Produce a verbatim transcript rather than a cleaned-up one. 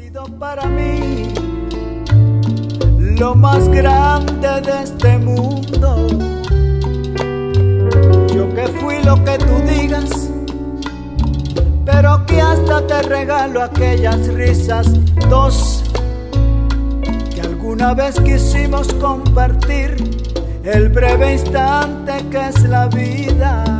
sido para mí lo más grande de este mundo. Yo que fui lo que tú digas, pero que hasta te regalo aquellas risas, dos que alguna vez quisimos compartir, el breve instante que es la vida.